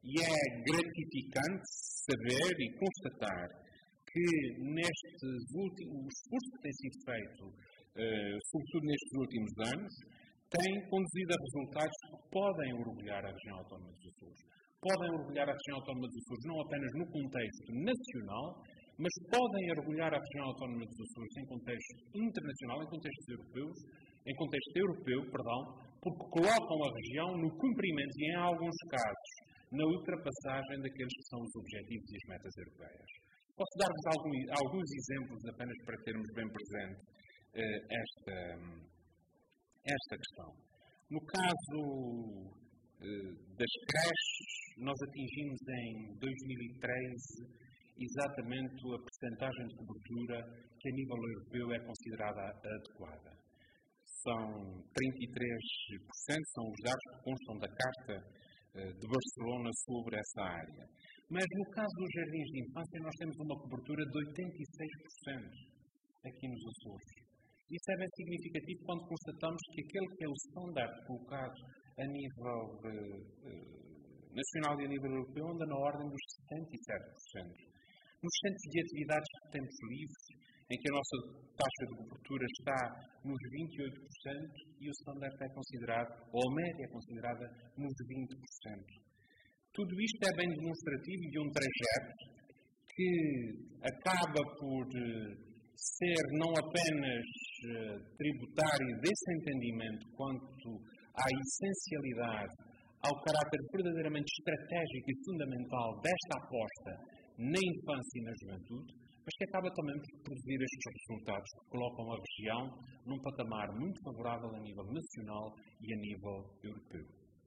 E é gratificante saber e constatar que o esforço que tem sido feito, sobretudo nestes últimos anos, tem conduzido a resultados que podem orgulhar a região autónoma dos Açores. Podem orgulhar a região autónoma dos Açores não apenas no contexto nacional, mas podem orgulhar a região autónoma dos Açores em contexto internacional, em contexto europeu, porque colocam a região no cumprimento e, em alguns casos, na ultrapassagem daqueles que são os objetivos e as metas europeias. Posso dar-vos alguns exemplos apenas para termos bem presente esta questão. No caso das creches, nós atingimos em 2013 exatamente a percentagem de cobertura que a nível europeu é considerada adequada. São 33%, são os dados que constam da Carta de Barcelona sobre essa área. Mas no caso dos jardins de infância nós temos uma cobertura de 86% aqui nos Açores. Isso é bem significativo quando constatamos que aquele que é o standard colocado a nível nacional e a nível europeu anda na ordem dos 77%. Nos centros de atividades de tempos livres, em que a nossa taxa de cobertura está nos 28% e o standard é considerado, ou a média é considerada, nos 20%. Tudo isto é bem demonstrativo de um trajeto que acaba por ser não apenas tributário desse entendimento quanto à essencialidade, ao caráter verdadeiramente estratégico e fundamental desta aposta na infância e na juventude, mas que acaba também por produzir estes resultados que colocam a região num patamar muito favorável a nível nacional e a nível europeu.